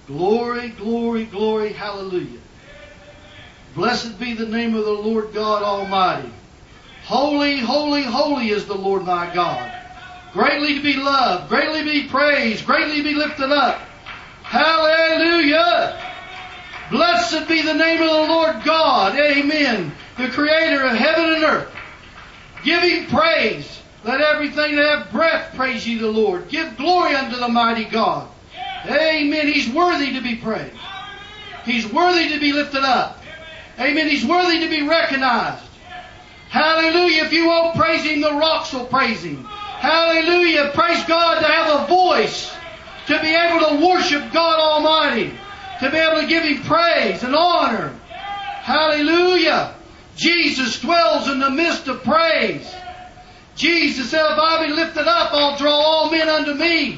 Glory, glory, glory, hallelujah. Blessed be the name of the Lord God Almighty. Holy, holy, holy is the Lord my God. Greatly to be loved, greatly to be praised, greatly to be lifted up. Hallelujah. Blessed be the name of the Lord God. Amen. The creator of heaven and earth. Give Him praise. Let everything that have breath praise ye the Lord. Give glory unto the mighty God. Amen. He's worthy to be praised. He's worthy to be lifted up. Amen. He's worthy to be recognized. Hallelujah. If you won't praise Him, the rocks will praise Him. Hallelujah. Praise God to have a voice, to be able to worship God Almighty, to be able to give Him praise and honor. Hallelujah. Jesus dwells in the midst of praise. Jesus said, if I be lifted up, I'll draw all men unto me.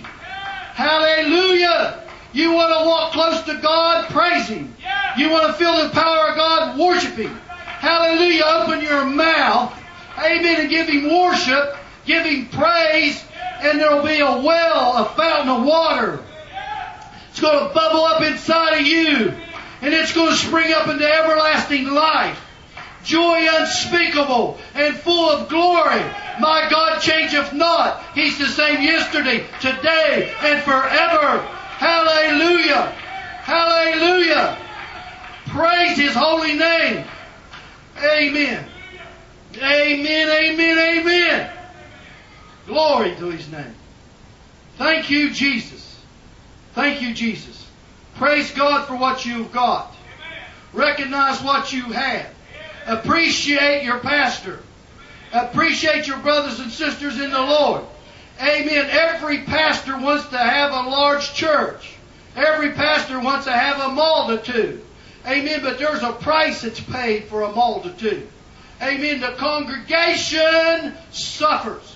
Hallelujah. You want to walk close to God? Praise Him. You want to feel the power of God? Worship Him. Hallelujah. Open your mouth. Amen. And give Him worship. Give Him praise. And there will be a well, a fountain of water. It's going to bubble up inside of you. And it's going to spring up into everlasting life. Joy unspeakable and full of glory. My God changeth not. He's the same yesterday, today, and forever. Hallelujah. Hallelujah. Praise His holy name. Amen. Amen, amen, amen. Glory to His name. Thank you, Jesus. Thank you, Jesus. Praise God for what you've got. Recognize what you have. Appreciate your pastor. Appreciate your brothers and sisters in the Lord. Amen. Every pastor wants to have a large church. Every pastor wants to have a multitude. Amen. But there's a price that's paid for a multitude. Amen. The congregation suffers.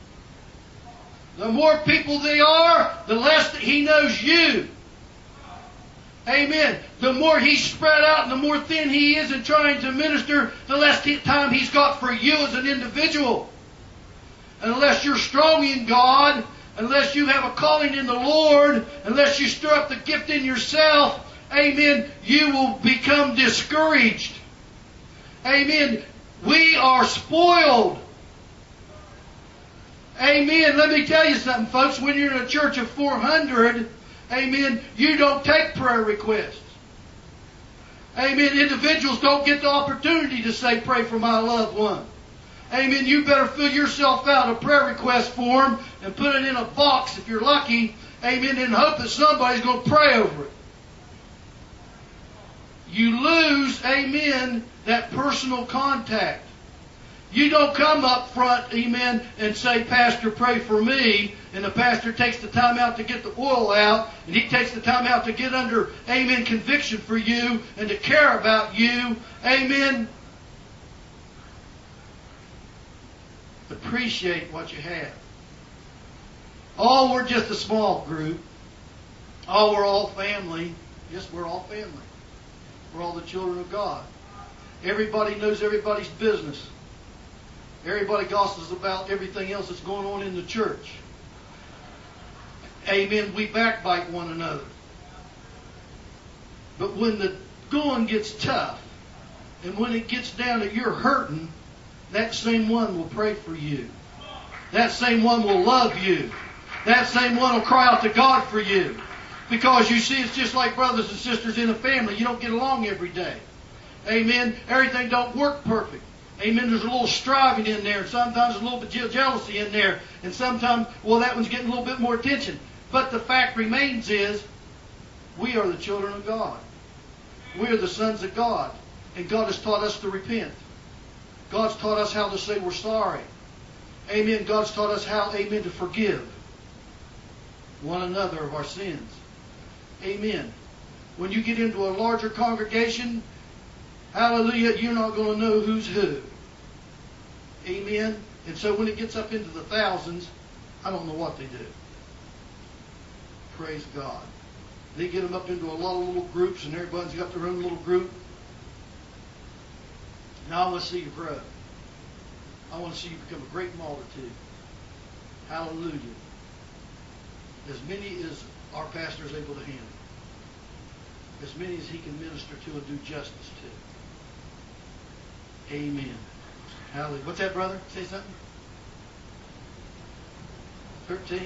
The more people they are, the less that He knows you. Amen. The more He's spread out and the more thin He is in trying to minister, the less time He's got for you as an individual. Unless you're strong in God, unless you have a calling in the Lord, unless you stir up the gift in yourself, amen, you will become discouraged. Amen. We are spoiled. Amen. Let me tell you something, folks. When you're in a church of 400, amen, you don't take prayer requests. Amen. Individuals don't get the opportunity to say, pray for my loved one. Amen. You better fill yourself out a prayer request form and put it in a box if you're lucky. Amen. And hope that somebody's going to pray over it. You lose, amen, that personal contact. You don't come up front, amen, and say, Pastor, pray for me. And the pastor takes the time out to get the oil out. And he takes the time out to get under, amen, conviction for you and to care about you. Amen. Appreciate what you have. Oh, we're just a small group. Oh, we're all family. Yes, we're all family. We're all the children of God. Everybody knows everybody's business. Everybody gossips about everything else that's going on in the church. Amen. We backbite one another. But when the going gets tough, and when it gets down that you're hurting, that same one will pray for you. That same one will love you. That same one will cry out to God for you. Because you see, it's just like brothers and sisters in a family. You don't get along every day. Amen. Everything don't work perfect. Amen. There's a little striving in there. Sometimes there's a little bit of jealousy in there. And sometimes, well, that one's getting a little bit more attention. But the fact remains is, we are the children of God. We are the sons of God. And God has taught us to repent. God's taught us how to say we're sorry. Amen. God's taught us how, amen, to forgive one another of our sins. Amen. When you get into a larger congregation, hallelujah, you're not going to know who's who. Amen. And so when it gets up into the thousands, I don't know what they do. Praise God. They get them up into a lot of little groups, and everybody's got their own little group. Now I want to see you grow. I want to see you become a great multitude. Hallelujah. As many as our pastor is able to handle. as many as He can minister to and do justice to. Amen. Hallelujah. What's that, brother? Say something? 13?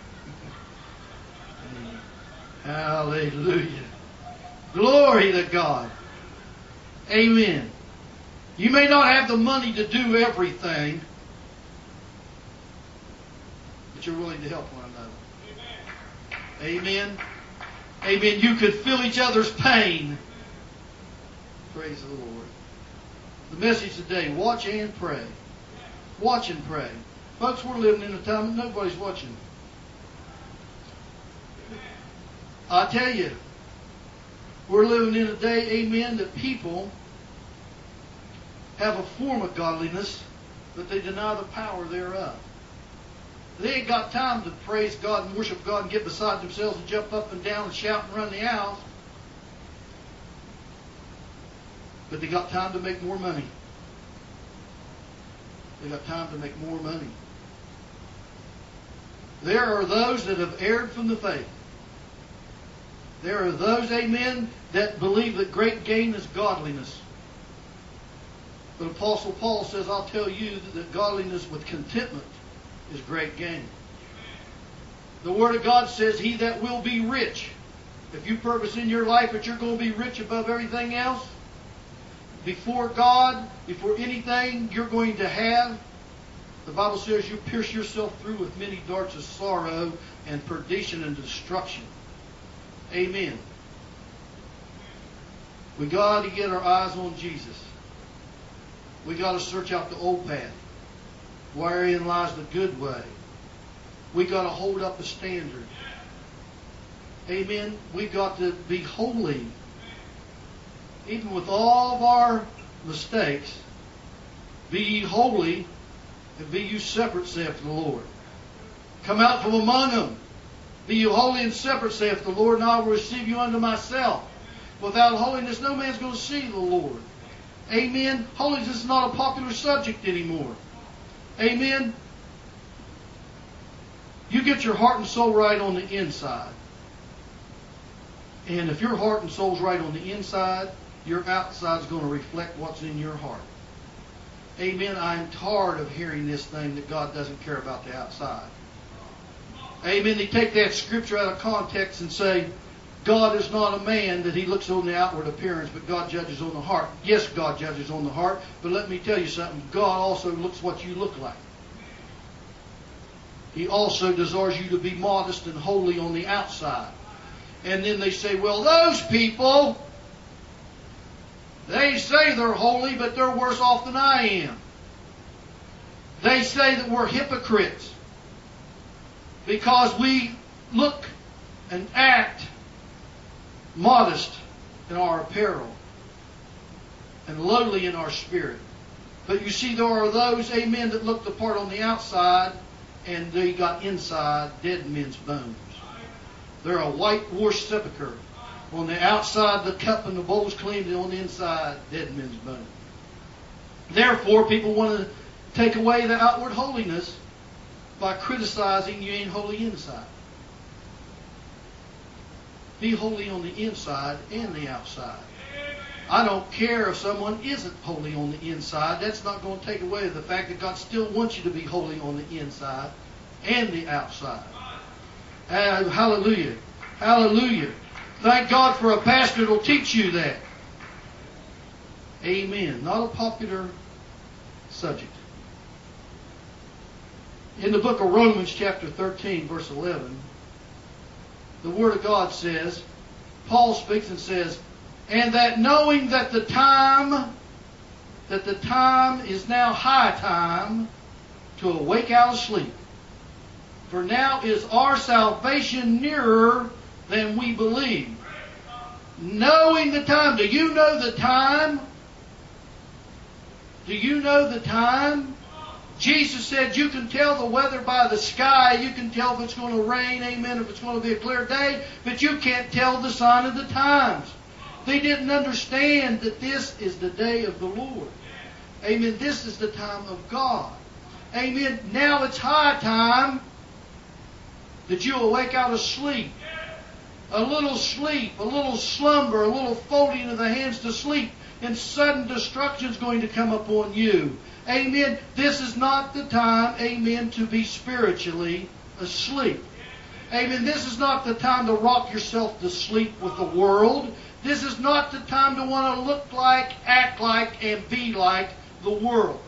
Hallelujah. Glory to God. Amen. You may not have the money to do everything, but you're willing to help one another. Amen. Amen. You could feel each other's pain. Praise the Lord. The message today, watch and pray. Watch and pray. Folks, we're living in a time that nobody's watching. I tell you, we're living in a day, amen, that people have a form of godliness, but they deny the power thereof. They ain't got time to praise God and worship God and get beside themselves and jump up and down and shout and run the house. But they got time to make more money. They got time to make more money. There are those that have erred from the faith. There are those, amen, that believe that great gain is godliness. But Apostle Paul says, I'll tell you that godliness with contentment is great gain. The Word of God says, he that will be rich. If you purpose in your life that you're going to be rich above everything else, before God, before anything you're going to have, the Bible says you pierce yourself through with many darts of sorrow and perdition and destruction. Amen. We got to get our eyes on Jesus. We got to search out the old path, wherein lies the good way. We got to hold up a standard. Amen. We got to be holy. Even with all of our mistakes, be ye holy, and be you separate, saith the Lord. Come out from among them. Be you holy and separate, saith the Lord, and I will receive you unto myself. Without holiness, no man's going to see the Lord. Amen. Holiness is not a popular subject anymore. Amen. You get your heart and soul right on the inside. And if your heart and soul's right on the inside, your outside's going to reflect what's in your heart. Amen. I'm tired of hearing this thing that God doesn't care about the outside. Amen. They take that scripture out of context and say, God is not a man that He looks on the outward appearance, but God judges on the heart. Yes, God judges on the heart, but let me tell you something. God also looks what you look like. He also desires you to be modest and holy on the outside. And then they say, well, those people, they say they're holy, but they're worse off than I am. They say that we're hypocrites because we look and act modest in our apparel and lowly in our spirit. But you see, there are those, amen, that look the part on the outside and they got inside dead men's bones. They're a whitewashed sepulcher. On the outside, the cup and the bowl's clean, and on the inside, dead men's bones. Therefore, people want to take away the outward holiness by criticizing you ain't holy inside. Be holy on the inside and the outside. I don't care if someone isn't holy on the inside. That's not going to take away the fact that God still wants you to be holy on the inside and the outside. Hallelujah. Hallelujah. Thank God for a pastor that will teach you that. Amen. Not a popular subject. In the book of Romans chapter 13 verse 11, the Word of God says, Paul speaks and says, and that knowing that the time is now high time to awake out of sleep. For now is our salvation nearer than we believe. Knowing the time. Do you know the time? Do you know the time? Jesus said you can tell the weather by the sky. You can tell if it's going to rain, amen, if it's going to be a clear day. But you can't tell the sign of the times. They didn't understand that this is the day of the Lord. Amen. This is the time of God. Amen. Now it's high time that you awake out of sleep. A little sleep, a little slumber, a little folding of the hands to sleep, and sudden destruction is going to come upon you. Amen. This is not the time, amen, to be spiritually asleep. Amen. This is not the time to rock yourself to sleep with the world. This is not the time to want to look like, act like, and be like the world.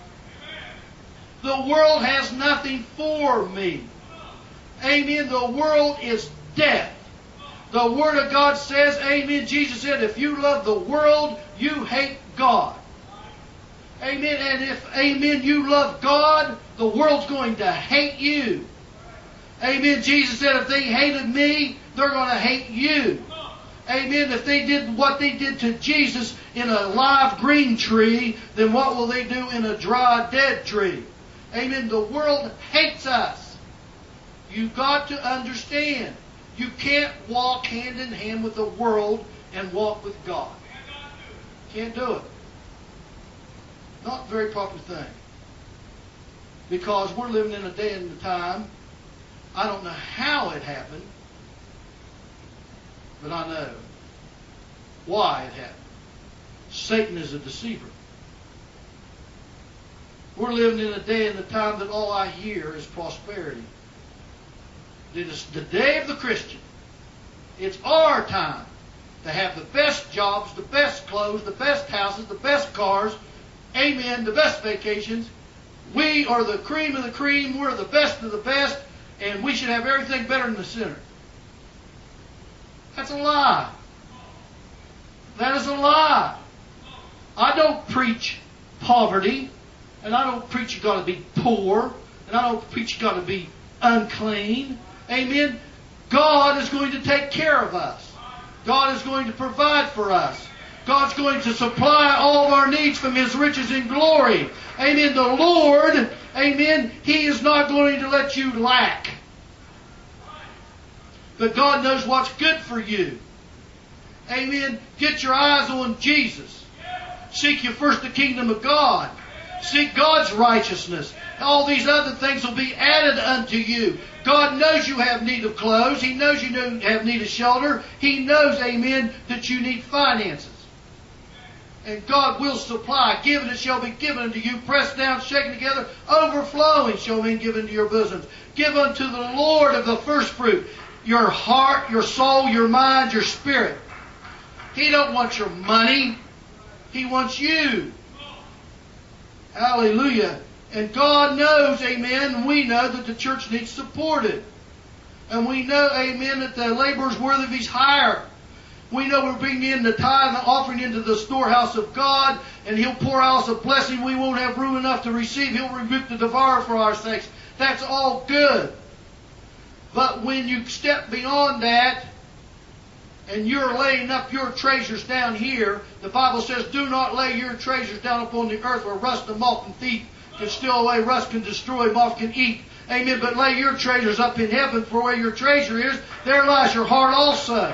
The world has nothing for me. Amen. The world is death. The Word of God says, amen, Jesus said, if you love the world, you hate God. Amen. And if, amen, you love God, the world's going to hate you. Amen. Jesus said, if they hated me, they're going to hate you. Amen. If they did what they did to Jesus in a live green tree, then what will they do in a dry, dead tree? Amen. The world hates us. You've got to understand. You can't walk hand in hand with the world and walk with God. Can't do it. Not a very popular thing. Because we're living in a day and a time, I don't know how it happened, but I know why it happened. Satan is a deceiver. We're living in a day and a time that all I hear is prosperity. It is the day of the Christian. It's our time to have the best jobs, the best clothes, the best houses, the best cars, amen, the best vacations. We are the cream of the cream. We're the best of the best. And we should have everything better than the sinner. That's a lie. That is a lie. I don't preach poverty. And I don't preach you got to be poor. And I don't preach you got to be unclean. Amen. God is going to take care of us. God is going to provide for us. God's going to supply all of our needs from His riches in glory. Amen. The Lord, amen, He is not going to let you lack. But God knows what's good for you. Amen. Get your eyes on Jesus. Seek ye first the kingdom of God. Seek God's righteousness. All these other things will be added unto you. God knows you have need of clothes. He knows you have need of shelter. He knows, amen, that you need finances. And God will supply. Given it shall be given unto you. Pressed down, shaken together, overflowing shall be given to your bosoms. Give unto the Lord of the first fruit your heart, your soul, your mind, your spirit. He don't want your money. He wants you. Hallelujah. And God knows, amen, and we know that the church needs supported. And we know, amen, that the laborer is worthy of his hire. We know we're bringing in the tithe and the offering into the storehouse of God, and He'll pour out us a blessing we won't have room enough to receive. He'll rebuke the devourer for our sakes. That's all good. But when you step beyond that, and you're laying up your treasures down here, the Bible says, do not lay your treasures down upon the earth where rust and moth and thief can steal away, rust can destroy, moth can eat. Amen. But lay your treasures up in heaven, for where your treasure is, there lies your heart also.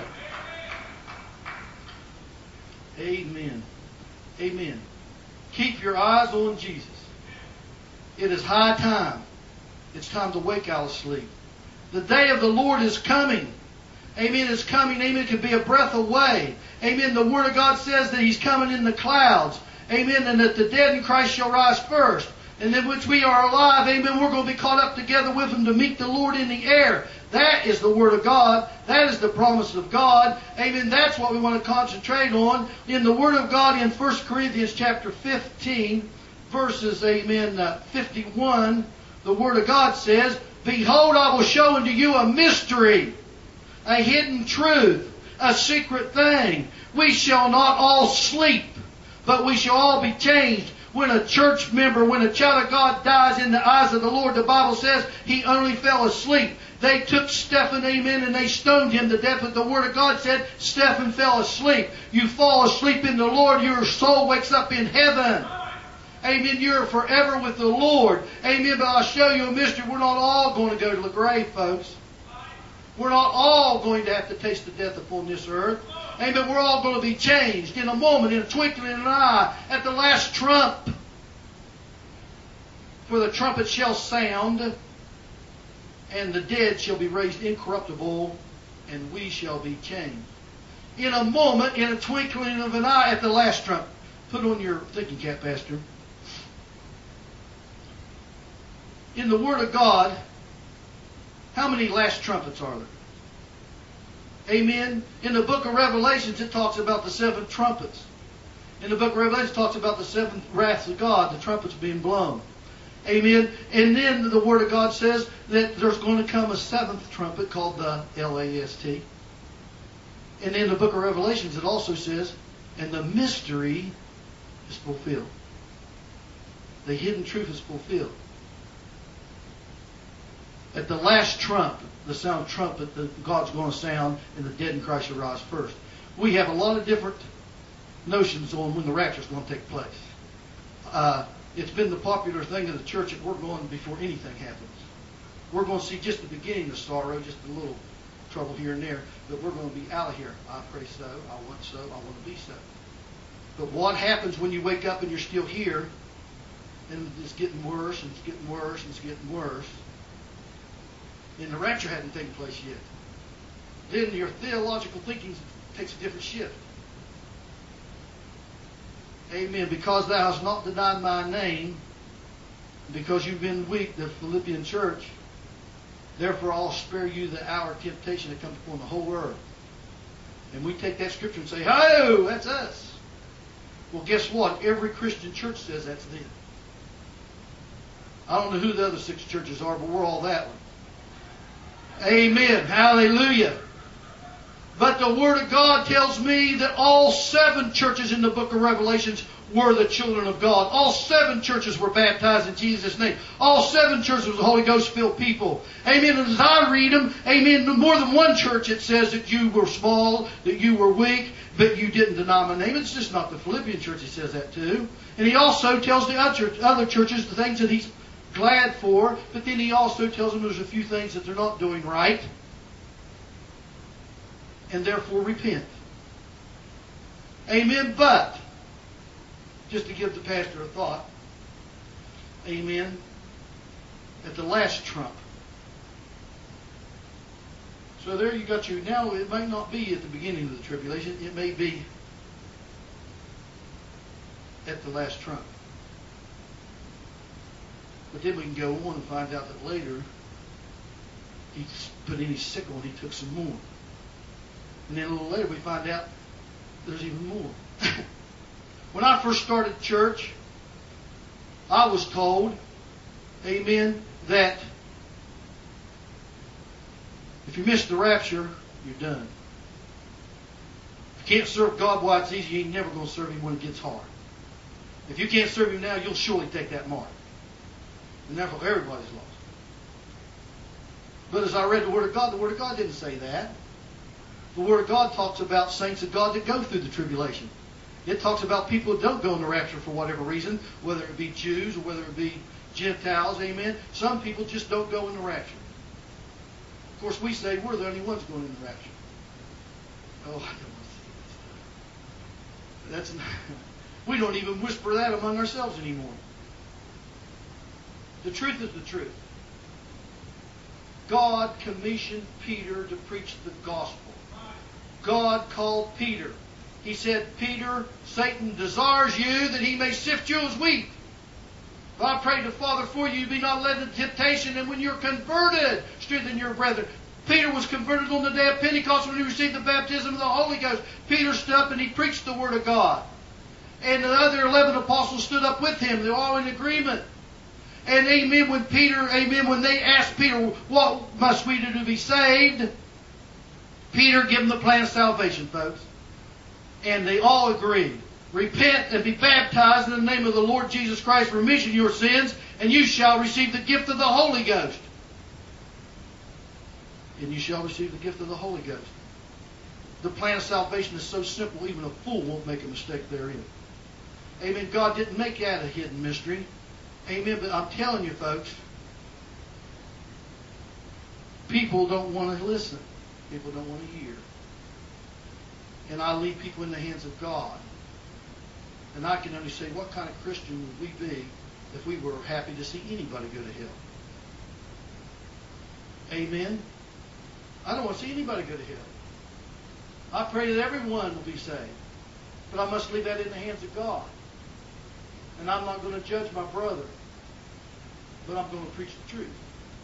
Amen. Amen. Keep your eyes on Jesus. It is high time. It's time to wake out of sleep. The day of the Lord is coming. Amen. It's coming. Amen. It could be a breath away. Amen. The Word of God says that He's coming in the clouds. Amen. And that the dead in Christ shall rise first. And then which we are alive, amen, we're going to be caught up together with Him to meet the Lord in the air. That is the Word of God. That is the promise of God. Amen. That's what we want to concentrate on. In the Word of God in 1 Corinthians chapter 15, verses, amen, 51, the Word of God says, Behold, I will show unto you a mystery, a hidden truth, a secret thing. We shall not all sleep, but we shall all be changed. When a church member, when a child of God dies in the eyes of the Lord, the Bible says he only fell asleep. They took Stephen, amen, and they stoned him to death. But the Word of God said Stephen fell asleep. You fall asleep in the Lord, your soul wakes up in heaven. Amen. You're forever with the Lord. Amen. But I'll show you a mystery. We're not all going to go to the grave, folks. We're not all going to have to taste the death upon this earth. Amen. We're all going to be changed in a moment, in a twinkling of an eye, at the last trump. For the trumpet shall sound, and the dead shall be raised incorruptible, and we shall be changed. In a moment, in a twinkling of an eye, at the last trump. Put on your thinking cap, Pastor. In the Word of God, how many last trumpets are there? Amen. In the book of Revelations, it talks about the 7 trumpets. In the book of Revelation, it talks about the 7 wraths of God, the trumpets being blown. Amen. And then the Word of God says that there's going to come a 7th trumpet called the LAST. And in the book of Revelations, it also says, and the mystery is fulfilled. The hidden truth is fulfilled. At the last trump, the sound trumpet that God's going to sound, and the dead in Christ shall rise first. We have a lot of different notions on when the rapture is going to take place. It's been the popular thing of the church that we're going before anything happens. We're going to see just the beginning of sorrow, just a little trouble here and there, but we're going to be out of here. I pray so, I want so, I want to be so. But what happens when you wake up and you're still here, and it's getting worse, and it's getting worse, and it's getting worse, and the rapture hadn't taken place yet? Then your theological thinking takes a different shift. Amen. Because thou hast not denied my name, because you've been weak, the Philippian church, therefore I'll spare you the hour of temptation that comes upon the whole earth. And we take that scripture and say, "Oh, that's us." Well, guess what? Every Christian church says that's them. I don't know who the other 6 churches are, but we're all that one. Amen. Hallelujah. But the Word of God tells me that all 7 churches in the book of Revelations were the children of God. All 7 churches were baptized in Jesus' name. All 7 churches were the Holy Ghost-filled people. Amen. And as I read them, amen, more than one church it says that you were small, that you were weak, but you didn't deny my name. It's just not the Philippian church he says that to. And he also tells the other churches the things that he's glad for, but then he also tells them there's a few things that they're not doing right, and therefore repent. Amen. But just to give the pastor a thought, amen, at the last trump. So there you got now it may not be at the beginning of the tribulation, it may be at the last trump. But then we can go on and find out that later he put in his sickle and he took some more. And then a little later we find out there's even more. When I first started church, I was told, amen, that if you miss the rapture, you're done. If you can't serve God while it's easy, you ain't never going to serve Him when it gets hard. If you can't serve Him now, you'll surely take that mark. And therefore everybody's lost. But as I read the Word of God didn't say that. The Word of God talks about saints of God that go through the tribulation. It talks about people who don't go in the rapture for whatever reason, whether it be Jews or whether it be Gentiles, amen. Some people just don't go in the rapture. Of course, we say we're the only ones going in the rapture. Oh, I don't want to see that stuff. We don't even whisper that among ourselves anymore. The truth is the truth. God commissioned Peter to preach the gospel. God called Peter. He said, "Peter, Satan desires you that he may sift you as wheat. But I pray the Father for you, be not led into temptation, and when you're converted, strengthen your brethren." Peter was converted on the day of Pentecost when he received the baptism of the Holy Ghost. Peter stood up and he preached the Word of God. And the other 11 apostles stood up with him. They were all in agreement. And amen, when they asked Peter, "What must we do to be saved?" Peter gave them the plan of salvation, folks. And they all agreed. "Repent and be baptized in the name of the Lord Jesus Christ for remission of your sins, and you shall receive the gift of the Holy Ghost." And you shall receive the gift of the Holy Ghost. The plan of salvation is so simple, even a fool won't make a mistake therein. Amen. God didn't make that a hidden mystery. Amen. But I'm telling you, folks, people don't want to listen. People don't want to hear. And I leave people in the hands of God. And I can only say, what kind of Christian would we be if we were happy to see anybody go to hell? Amen. I don't want to see anybody go to hell. I pray that everyone will be saved. But I must leave that in the hands of God. And I'm not going to judge my brother. But I'm going to preach the truth.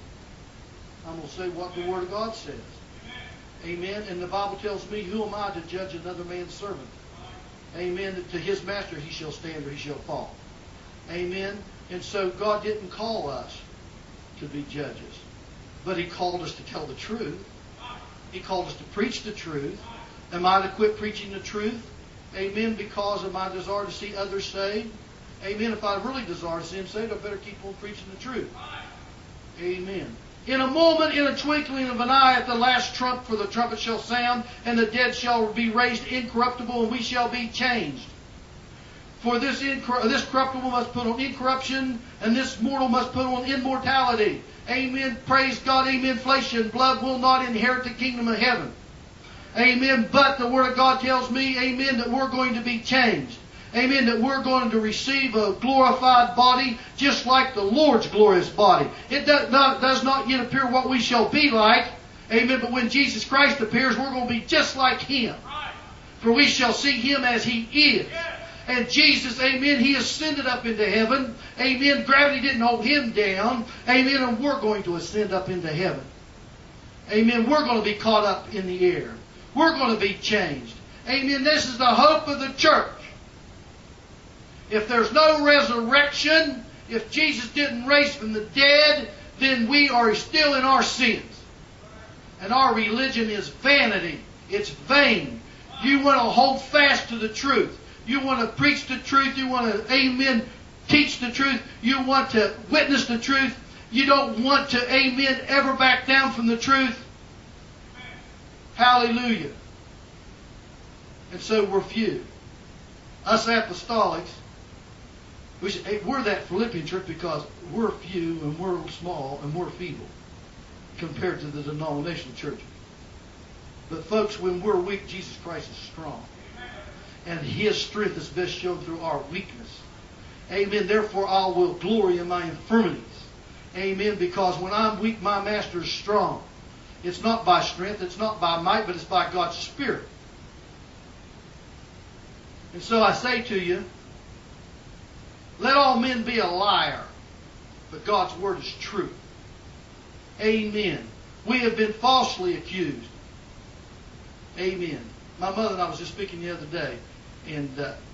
I'm going to say what the Word of God says. Amen. And the Bible tells me, who am I to judge another man's servant? Amen. That to his master he shall stand or he shall fall. Amen. And so God didn't call us to be judges. But He called us to tell the truth. He called us to preach the truth. Am I to quit preaching the truth? Amen. Because of my desire to see others saved? Amen. If I really desire to see them saved, I better keep on preaching the truth. Amen. In a moment, in a twinkling of an eye, at the last trump, for the trumpet shall sound, and the dead shall be raised incorruptible, and we shall be changed. For this corruptible must put on incorruption, and this mortal must put on immortality. Amen. Praise God. Amen. Flesh and blood will not inherit the kingdom of heaven. Amen. But the Word of God tells me, amen, that we're going to be changed. Amen. That we're going to receive a glorified body just like the Lord's glorious body. It does not yet appear what we shall be like. Amen. But when Jesus Christ appears, we're going to be just like Him. For we shall see Him as He is. And Jesus, amen, He ascended up into heaven. Amen. Gravity didn't hold Him down. Amen. And we're going to ascend up into heaven. Amen. We're going to be caught up in the air. We're going to be changed. Amen. This is the hope of the church. If there's no resurrection, if Jesus didn't raise from the dead, then we are still in our sins. And our religion is vanity. It's vain. You want to hold fast to the truth. You want to preach the truth. You want to, amen, teach the truth. You want to witness the truth. You don't want to, amen, ever back down from the truth. Hallelujah. And so we're few. Us apostolics, we're that Philippian church because we're few and we're small and we're feeble compared to the denominational churches. But folks, when we're weak, Jesus Christ is strong. And His strength is best shown through our weakness. Amen. Therefore, I will glory in my infirmities. Amen. Because when I'm weak, my Master is strong. It's not by strength, it's not by might, but it's by God's Spirit. And so I say to you, let all men be a liar, but God's Word is true. Amen. We have been falsely accused. Amen. My mother and I was just speaking the other day, and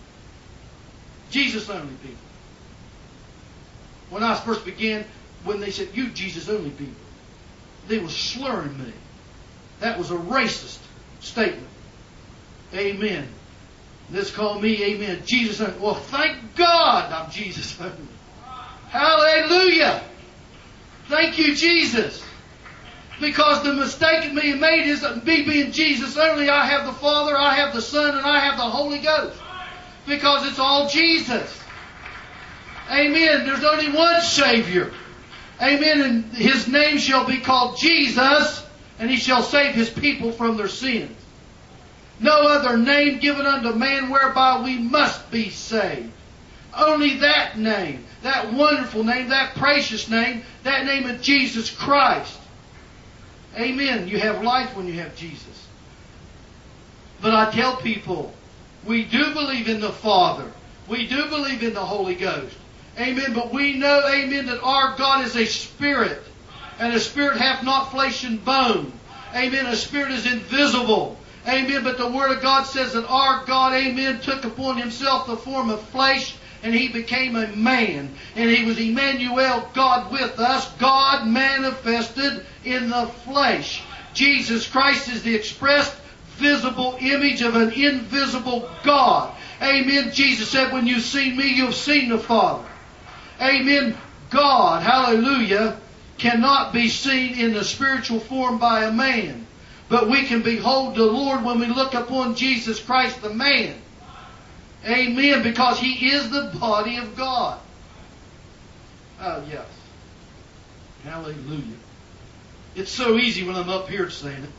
Jesus only people. When I first began, when they said, you Jesus only people, they were slurring me. That was a racist statement. Amen. Let's call me, amen, Jesus only. Well, thank God I'm Jesus only. Hallelujah. Thank you, Jesus. Because the mistake me made is that me being Jesus only, I have the Father, I have the Son, and I have the Holy Ghost. Because it's all Jesus. Amen. There's only one Savior. Amen. And His name shall be called Jesus, and He shall save His people from their sins. No other name given unto man whereby we must be saved. Only that name, that wonderful name, that precious name, that name of Jesus Christ. Amen. You have life when you have Jesus. But I tell people, we do believe in the Father. We do believe in the Holy Ghost. Amen. But we know, amen, that our God is a spirit. And a spirit hath not flesh and bone. Amen. A spirit is invisible. Amen. But the Word of God says that our God, amen, took upon Himself the form of flesh, and He became a man. And He was Emmanuel, God with us, God manifested in the flesh. Jesus Christ is the expressed visible image of an invisible God. Amen. Jesus said, when you've seen me, you've seen the Father. Amen. God, hallelujah, cannot be seen in the spiritual form by a man. But we can behold the Lord when we look upon Jesus Christ the man. Amen. Because He is the body of God. Oh, yes. Hallelujah. It's so easy when I'm up here saying it.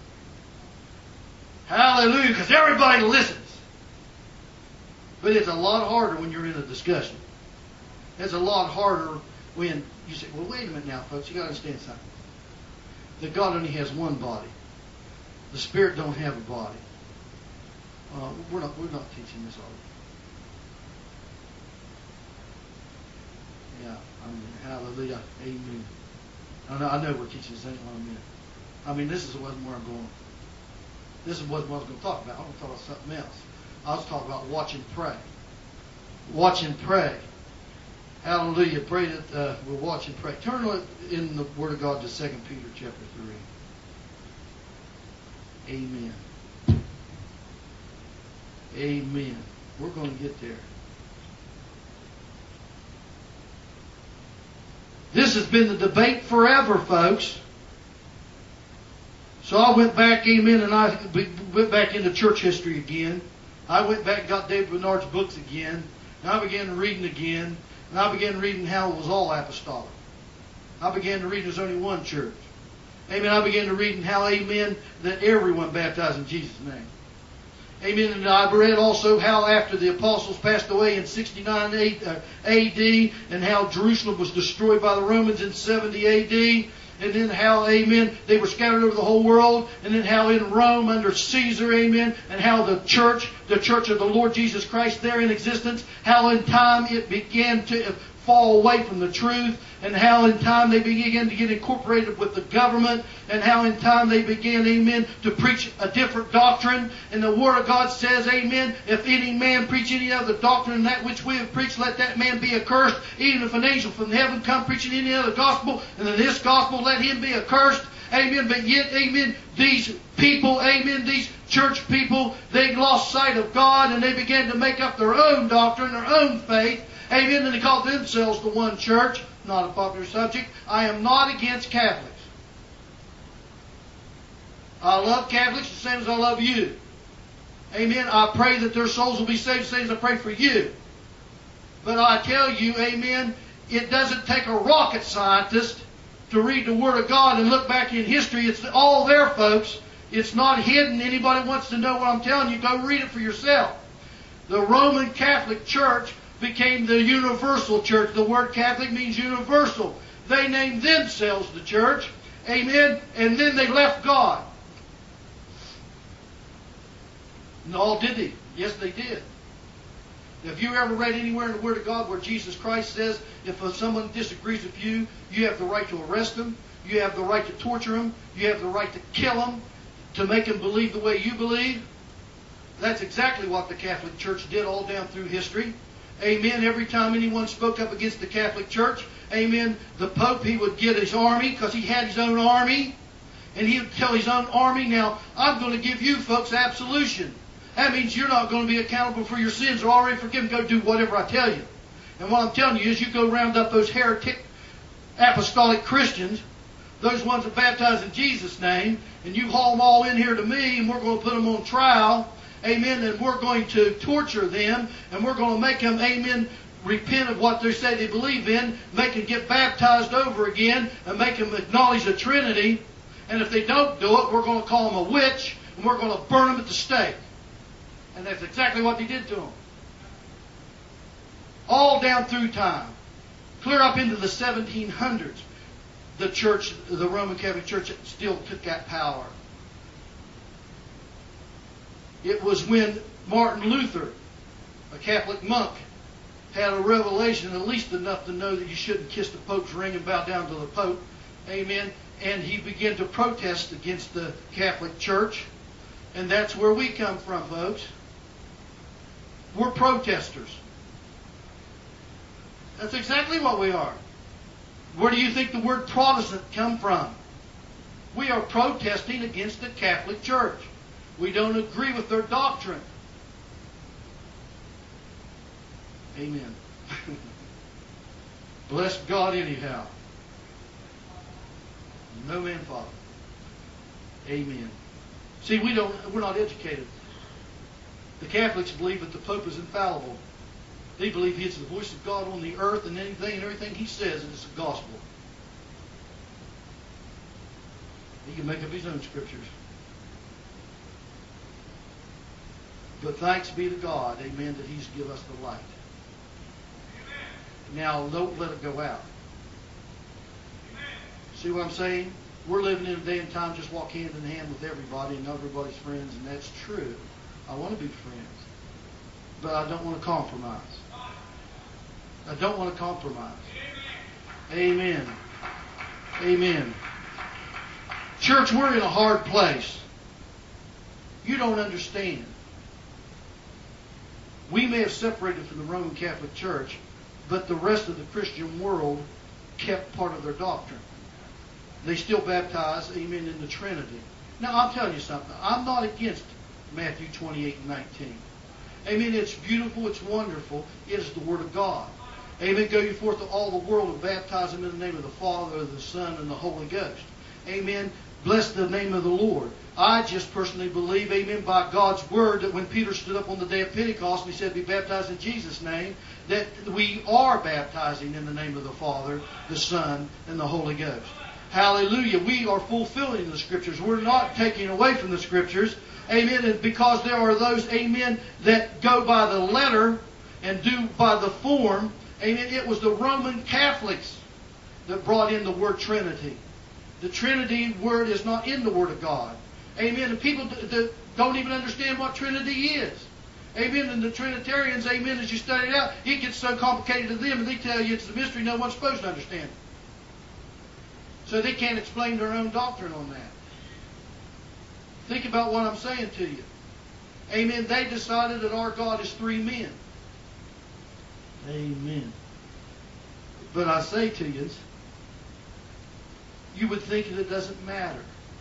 Hallelujah. Because everybody listens. But it's a lot harder when you're in a discussion. It's a lot harder when you say, well, wait a minute now, folks. You got to understand something. that God only has one body. The Spirit don't have a body. We're not teaching this, are we? Yeah. Hallelujah. Amen. I know we're teaching this. Ain't what I meant. I mean, this wasn't where I'm going. This wasn't what I was going to talk about. I want to talk about something else. I was talking about watch and pray. Watch and pray. Hallelujah. Pray that we'll watch and pray. Turn in the Word of God to 2 Peter chapter 3. Amen. Amen. We're going to get there. This has been the debate forever, folks. So I went back, amen, and I went back into church history again. I went back and got David Bernard's books again. And I began reading again. And I began reading how it was all apostolic. I began to read there's only one church. Amen. I began to read how, amen, that everyone baptized in Jesus' name. Amen. And I read also how after the apostles passed away in 69 A.D. and how Jerusalem was destroyed by the Romans in 70 A.D., and then how, amen, they were scattered over the whole world. And then how in Rome under Caesar, amen, and how the church of the Lord Jesus Christ there in existence, how in time it began to fall away from the truth, and how in time they began to get incorporated with the government, and how in time they began, amen, to preach a different doctrine. And the Word of God says, amen, if any man preach any other doctrine than that which we have preached, let that man be accursed. Even if an angel from heaven come preaching any other gospel, and then this gospel, let him be accursed. Amen. But yet, amen, these people, amen, these church people, they lost sight of God, and they began to make up their own doctrine, their own faith. Amen. And they called themselves the one church. Not a popular subject. I am not against Catholics. I love Catholics the same as I love you. Amen. I pray that their souls will be saved the same as I pray for you. But I tell you, amen, it doesn't take a rocket scientist to read the Word of God and look back in history. It's all there, folks. It's not hidden. Anybody wants to know what I'm telling you, go read it for yourself. The Roman Catholic Church became the universal church. The word Catholic means universal. They named themselves the church. Amen. And then they left God. No, did they? Yes, they did. Have you ever read anywhere in the Word of God where Jesus Christ says, if someone disagrees with you, you have the right to arrest them, you have the right to torture them, you have the right to kill them, to make them believe the way you believe? That's exactly what the Catholic Church did all down through history. Amen. Every time anyone spoke up against the Catholic Church, amen, the Pope, he would get his army, because he had his own army, and he would tell his own army, now, I'm going to give you folks absolution. That means you're not going to be accountable for your sins. They're already forgiven. Go do whatever I tell you. And what I'm telling you is you go round up those heretic apostolic Christians, those ones that baptize in Jesus' name, and you haul them all in here to me, and we're going to put them on trial. Amen. And we're going to torture them, and we're going to make them, amen, repent of what they say they believe in, make them get baptized over again, and make them acknowledge the Trinity. And if they don't do it, we're going to call them a witch, and we're going to burn them at the stake. And that's exactly what they did to them. All down through time. Clear up into the 1700s, the church, the Roman Catholic Church, still took that power. It was when Martin Luther, a Catholic monk, had a revelation, at least enough to know that you shouldn't kiss the Pope's ring and bow down to the Pope. Amen. And he began to protest against the Catholic Church. And that's where we come from, folks. We're protesters. That's exactly what we are. Where do you think the word Protestant come from? We are protesting against the Catholic Church. We don't agree with their doctrine. Amen. Bless God anyhow. No man father. Amen. See, we're not educated. The Catholics believe that the Pope is infallible. They believe he's the voice of God on the earth, and everything he says is the gospel. He can make up his own scriptures. But thanks be to God, amen, that he's given us the light. Amen. Now, don't let it go out. Amen. See what I'm saying? we're living in a day and time just walk hand in hand with everybody and everybody's friends, and that's true. I want to be friends. But I don't want to compromise. I don't want to compromise. Amen. Amen. Church, we're in a hard place. You don't understand. We may have separated from the Roman Catholic Church, but the rest of the Christian world kept part of their doctrine. They still baptize, amen, in the Trinity. Now, I'll tell you something. I'm not against Matthew 28 and 19. Amen. It's beautiful. It's wonderful. It is the Word of God. Amen. Go you forth to all the world and baptize them in the name of the Father, the Son, and the Holy Ghost. Amen. Bless the name of the Lord. I just personally believe, amen, by God's Word, that when Peter stood up on the day of Pentecost and he said, be baptized in Jesus' name, that we are baptizing in the name of the Father, the Son, and the Holy Ghost. Hallelujah. We are fulfilling the Scriptures. We're not taking away from the Scriptures. Amen. And because there are those, amen, that go by the letter and do by the form. Amen. It was the Roman Catholics that brought in the word Trinity. The Trinity word is not in the Word of God. Amen. And people don't even understand what Trinity is. Amen. And the Trinitarians, amen, as you study it out, it gets so complicated to them, and they tell you it's a mystery no one's supposed to understand it. So they can't explain their own doctrine on that. Think about what I'm saying to you. Amen. They decided that our God is three men. Amen. But I say to you, you would think that it doesn't matter.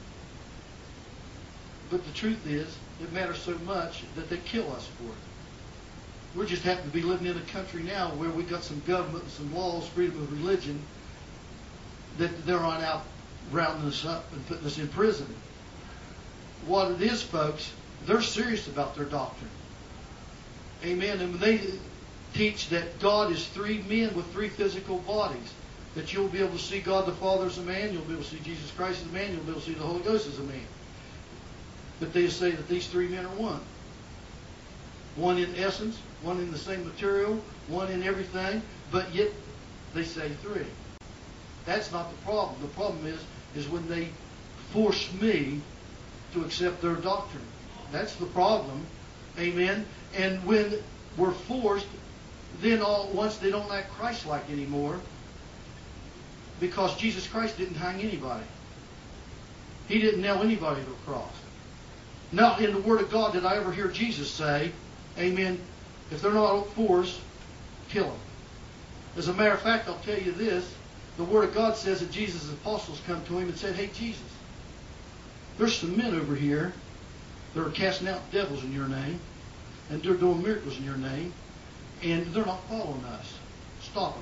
But the truth is, it matters so much that they kill us for it. We just happen to be living in a country now where we've got some government and some laws, freedom of religion, that they're on out rounding us up and putting us in prison. What it is, folks, they're serious about their doctrine. Amen. And when they teach that God is three men with three physical bodies, that you'll be able to see God the Father as a man, you'll be able to see Jesus Christ as a man, you'll be able to see the Holy Ghost as a man. But they say that these three men are one. One in essence, one in the same material, one in everything, but yet they say three. That's not the problem. The problem is when they force me to accept their doctrine. That's the problem. Amen. And when we're forced, then once they don't act Christ-like anymore, because Jesus Christ didn't hang anybody. He didn't nail anybody to a cross. Not in the Word of God did I ever hear Jesus say, amen, if they're not forced, kill them. As a matter of fact, I'll tell you this, the Word of God says that Jesus' apostles come to him and said, hey, Jesus, there's some men over here that are casting out devils in your name, and they're doing miracles in your name, and they're not following us. Stop them.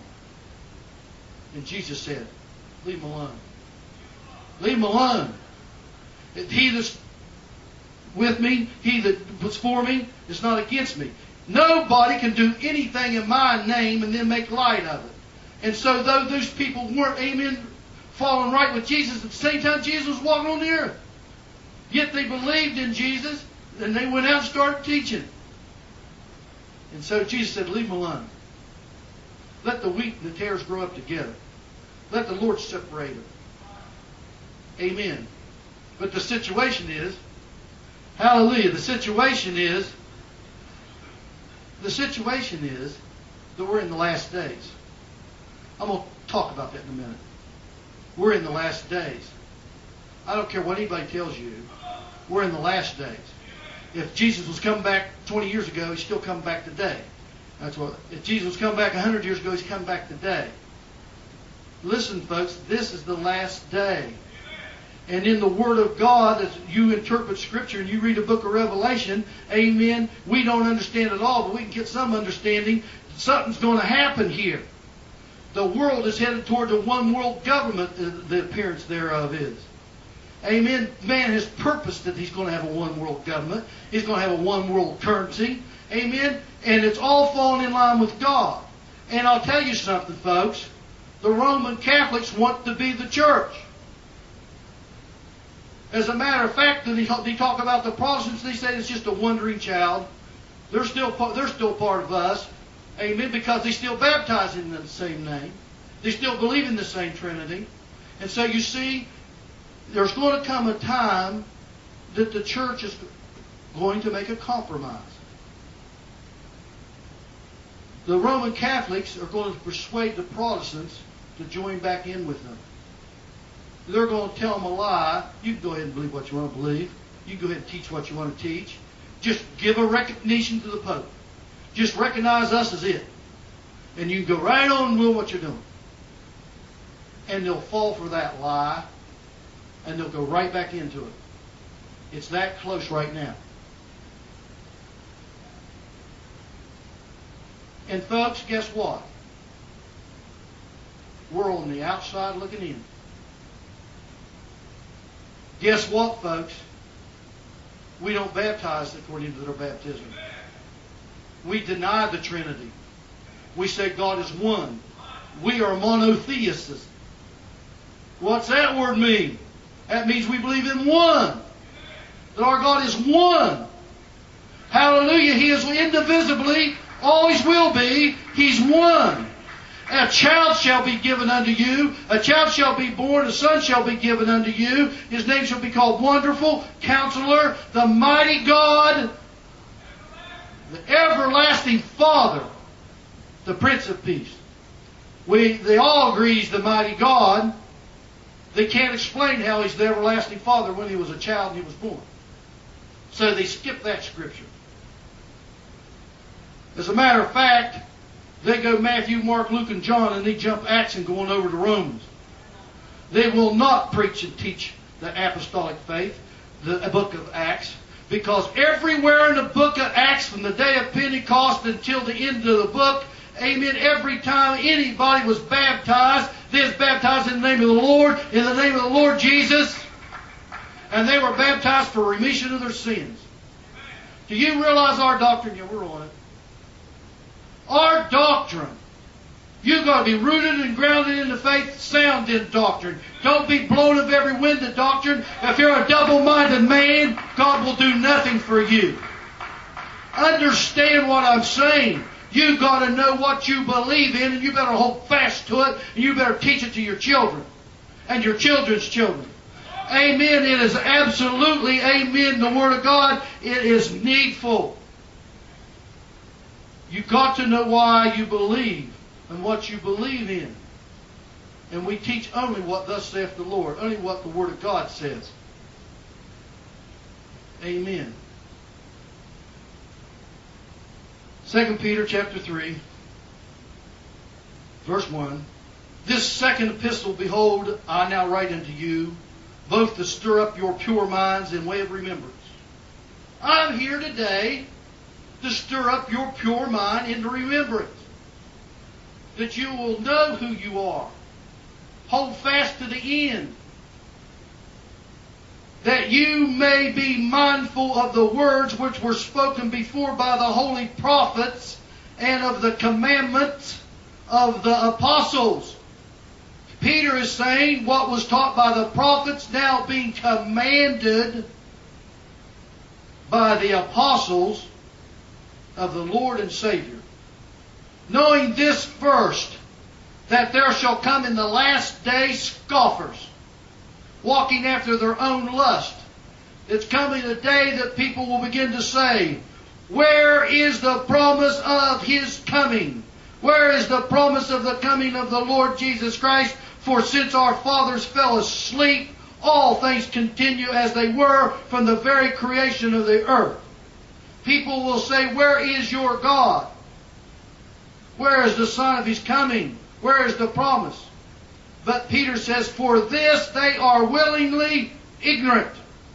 And Jesus said, leave them alone. Leave them alone. He that's with me, he that was for me, is not against me. Nobody can do anything in my name and then make light of it. And so though those people weren't, amen, falling right with Jesus, at the same time Jesus was walking on the earth. Yet they believed in Jesus, and they went out and started teaching. And so Jesus said, leave them alone. Let the wheat and the tares grow up together. Let the Lord separate them. Amen. But the situation is, hallelujah, the situation is that we're in the last days. I'm going to talk about that in a minute. We're in the last days. I don't care what anybody tells you. We're in the last days. If Jesus was coming back 20 years ago, he's still coming back today. That's what. If Jesus was coming back 100 years ago, he's coming back today. Listen, folks, this is the last day. And in the Word of God, as you interpret Scripture and you read the book of Revelation, amen, we don't understand it all, but we can get some understanding. Something's going to happen here. The world is headed toward a one world government, the appearance thereof is. Amen. Man has purposed that he's going to have a one world government. He's going to have a one world currency. Amen. And it's all falling in line with God. And I'll tell you something, folks. The Roman Catholics want to be the church. As a matter of fact, they talk about the Protestants. They say it's just a wandering child. They're still part of us. Amen. Because they still baptize in the same name. They still believe in the same Trinity. And so you see, there's going to come a time that the church is going to make a compromise. The Roman Catholics are going to persuade the Protestants to join back in with them. They're going to tell them a lie. You can go ahead and believe what you want to believe. You can go ahead and teach what you want to teach. Just give a recognition to the Pope. Just recognize us as it. And you can go right on and do what you're doing. And they'll fall for that lie. And they'll go right back into it. It's that close right now. And folks, guess what? We're on the outside looking in. Guess what, folks? We don't baptize according to their baptism. We deny the Trinity. We say God is one. We are monotheists. What's that word mean? That means we believe in one. That our God is one. Hallelujah. He is indivisibly, always will be. He's one. A child shall be given unto you. A child shall be born. A son shall be given unto you. His name shall be called Wonderful, Counselor, the Mighty God, the Everlasting Father, the Prince of Peace. They all agree He's the Mighty God. They can't explain how He's the Everlasting Father when He was a child and He was born. So they skip that scripture. As a matter of fact, they go Matthew, Mark, Luke, and John, and they jump Acts and going over to Romans. They will not preach and teach the apostolic faith, the book of Acts, because everywhere in the book of Acts, from the day of Pentecost until the end of the book, amen, every time anybody was baptized, they was baptized in the name of the Lord, in the name of the Lord Jesus, and they were baptized for remission of their sins. Do you realize our doctrine? Yeah, we're on it. Our doctrine. You've got to be rooted and grounded in the faith, sound in doctrine. Don't be blown of every wind of doctrine. If you're a double-minded man, God will do nothing for you. Understand what I'm saying. You've got to know what you believe in, and you better hold fast to it, and you better teach it to your children and your children's children. Amen. It is absolutely, amen, the Word of God. It is needful. You've got to know why you believe and what you believe in. And we teach only what thus saith the Lord, only what the Word of God says. Amen. 2 Peter chapter 3, verse 1. This second epistle, behold, I now write unto you, both to stir up your pure minds in way of remembrance. I'm here today to stir up your pure mind into remembrance. That you will know who you are. Hold fast to the end. That you may be mindful of the words which were spoken before by the holy prophets and of the commandments of the apostles. Peter is saying what was taught by the prophets now being commanded by the apostles of the Lord and Savior. Knowing this first, that there shall come in the last day scoffers, walking after their own lust. It's coming a day that people will begin to say, where is the promise of His coming? Where is the promise of the coming of the Lord Jesus Christ? For since our fathers fell asleep, all things continue as they were from the very creation of the earth. People will say, where is your God? Where is the sign of His coming? Where is the promise? But Peter says, for this they are willingly ignorant.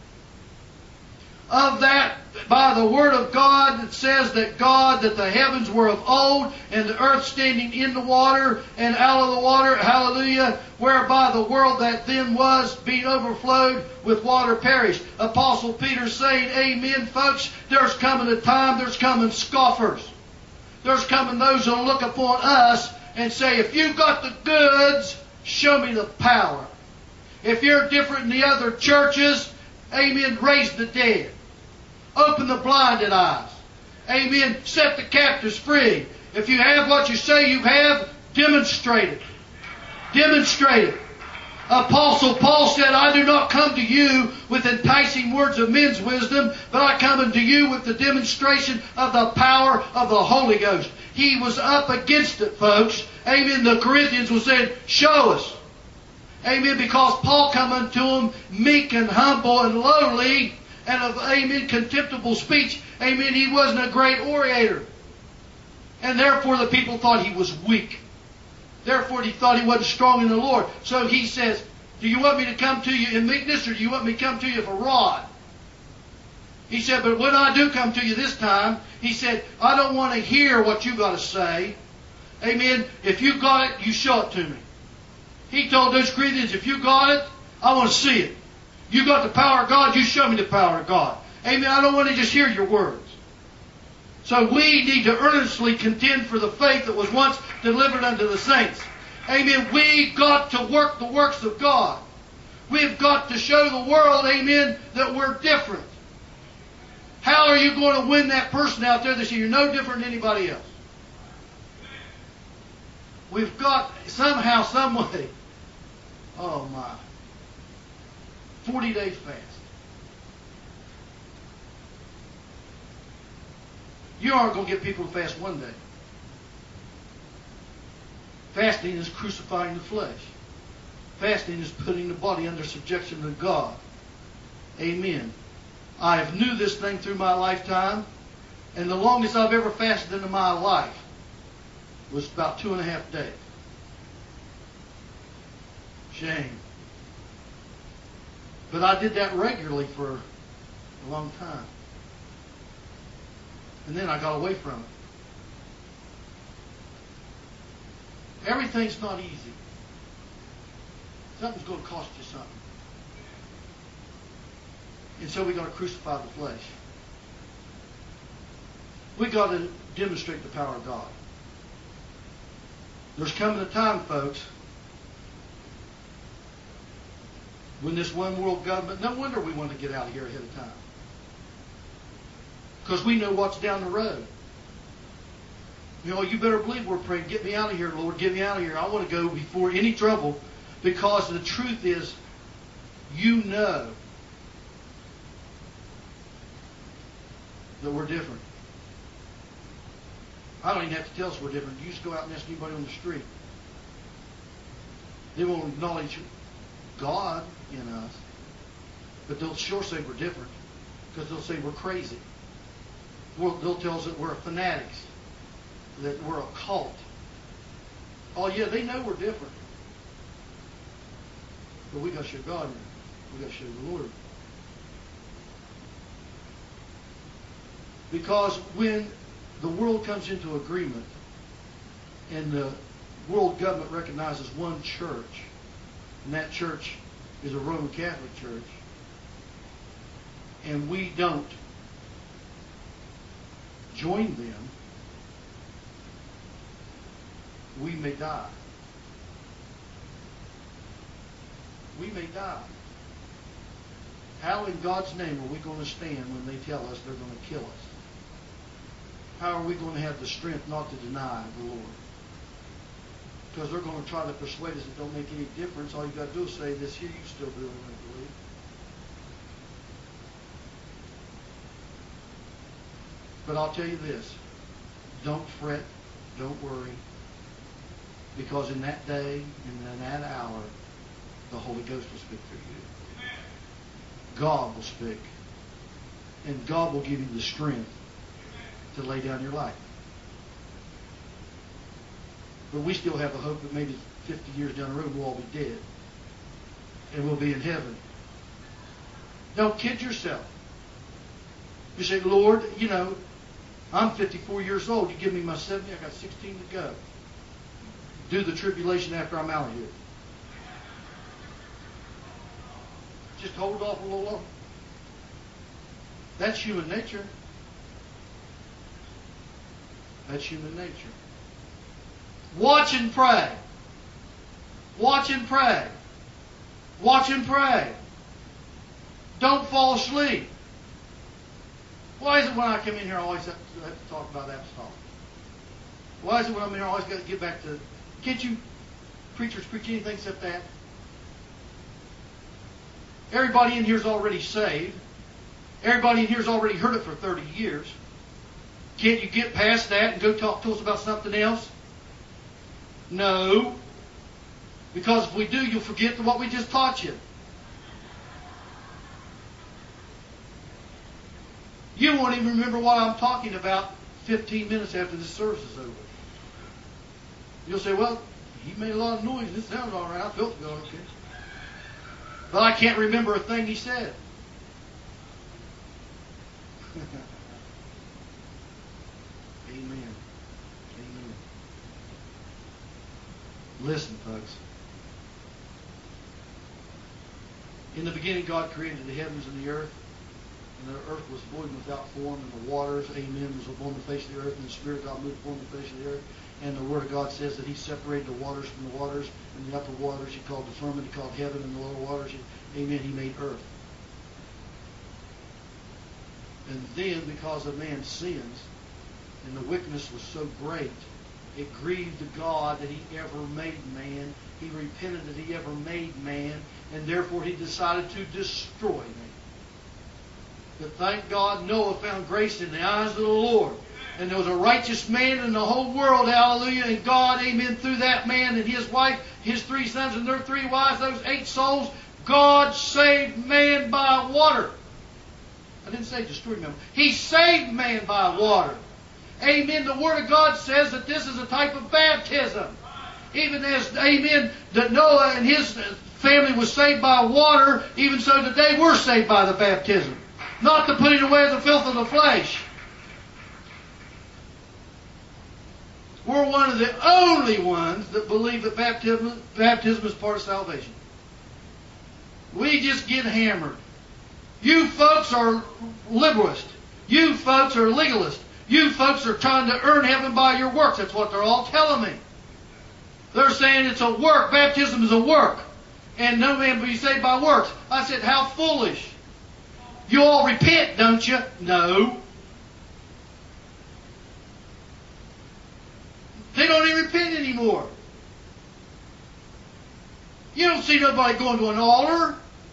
Of that, by the Word of God, it says that the heavens were of old, and the earth standing in the water, and out of the water, hallelujah, whereby the world that then was, being overflowed with water, perished. Apostle Peter saying, amen, folks, there's coming a time, there's coming scoffers. There's coming those who will look upon us and say, if you've got the goods, show me the power. If you're different than the other churches, amen, raise the dead. Open the blinded eyes. Amen. Set the captives free. If you have what you say you have, demonstrate it. Demonstrate it. Apostle Paul said, I do not come to you with enticing words of men's wisdom, but I come unto you with the demonstration of the power of the Holy Ghost. He was up against it, folks. Amen. The Corinthians was saying, show us. Amen. Because Paul come unto them meek and humble and lowly and of, amen, contemptible speech. Amen. He wasn't a great orator. And therefore the people thought he was weak. Therefore he thought he wasn't strong in the Lord. So he says, do you want me to come to you in meekness, or do you want me to come to you with a rod? He said, but when I do come to you this time, he said, I don't want to hear what you got to say. Amen. If you got it, you show it to me. He told those Corinthians, if you got it, I want to see it. You got the power of God, you show me the power of God. Amen. I don't want to just hear your words. So we need to earnestly contend for the faith that was once delivered unto the saints. Amen. We got to work the works of God. We've got to show the world, amen, that we're different. How are you going to win that person out there that says you're no different than anybody else? We've got somehow, some way, oh my, 40-day fast. You aren't going to get people to fast one day. Fasting is crucifying the flesh. Fasting is putting the body under subjection to God. Amen. I have knew this thing through my lifetime, and the longest I've ever fasted in my life was about 2.5 days. Shame. But I did that regularly for a long time. And then I got away from it. Everything's not easy. Something's going to cost you something. And so we got to crucify the flesh. We got to demonstrate the power of God. There's coming a time, folks, when this one world government, no wonder we want to get out of here ahead of time. Because we know what's down the road. You know, you better believe we're praying, get me out of here, Lord, get me out of here. I want to go before any trouble, because the truth is, you know that we're different. I don't even have to tell us we're different. You just go out and ask anybody on the street. They won't acknowledge God in us, but they'll sure say we're different, because they'll say we're crazy. They'll tell us that we're fanatics, that we're a cult. Oh yeah, they know we're different. But we got to show God. We got to show the Lord. Because when the world comes into agreement and the world government recognizes one church, and that church is a Roman Catholic church, and we don't join them, we may die. We may die. How in God's name are we going to stand when they tell us they're going to kill us? How are we going to have the strength not to deny the Lord? Because they're going to try to persuade us it don't make any difference. All you got to do is say this here, you still do it, I believe. But I'll tell you this, don't fret, don't worry, because in that day and in that hour, the Holy Ghost will speak through you. God will speak. And God will give you the strength to lay down your life. But we still have the hope that maybe 50 years down the road we'll all be dead. And we'll be in heaven. Don't kid yourself. You say, Lord, you know, I'm 54 years old. You give me my 70, I got 16 to go. Do the tribulation after I'm out of here. Just hold off a little longer. That's human nature. That's human nature. Watch and pray. Watch and pray. Watch and pray. Don't fall asleep. Why is it when I come in here I always have to talk about apostolic? Why is it when I'm here I always got to get back to... Can't you preachers preach anything except that? Everybody in here's already saved. Everybody in here's already heard it for 30 years. Can't you get past that and go talk to us about something else? No. Because if we do, you'll forget what we just taught you. You won't even remember what I'm talking about 15 minutes after this service is over. You'll say, well, he made a lot of noise. This sounds all right. I felt it going okay. But I can't remember a thing he said. Amen. Amen. Listen, folks. In the beginning, God created the heavens and the earth. And the earth was void and without form, and the waters, amen, was upon the face of the earth, and the Spirit of God moved upon the face of the earth. And the Word of God says that He separated the waters from the waters, and the upper waters He called the firmament, He called heaven, and the lower waters, amen, He made earth. And then, because of man's sins, and the wickedness was so great, it grieved the God that He ever made man. He repented that He ever made man, and therefore He decided to destroy man. But thank God Noah found grace in the eyes of the Lord. And there was a righteous man in the whole world, hallelujah. And God, amen, through that man and his wife, his 3 sons and their 3 wives, those 8 souls, God saved man by water. I didn't say destroyed man. He saved man by water. Amen. The Word of God says that this is a type of baptism. Even as, amen, that Noah and his family was saved by water, even so today we're saved by the baptism. Not the putting away of the filth of the flesh. We're one of the only ones that believe that baptism is part of salvation. We just get hammered. You folks are liberalist. You folks are legalist. You folks are trying to earn heaven by your works. That's what they're all telling me. They're saying it's a work. Baptism is a work. And no man will be saved by works. I said, how foolish. You all repent, don't you? No. They don't even repent anymore. You don't see nobody going to an altar.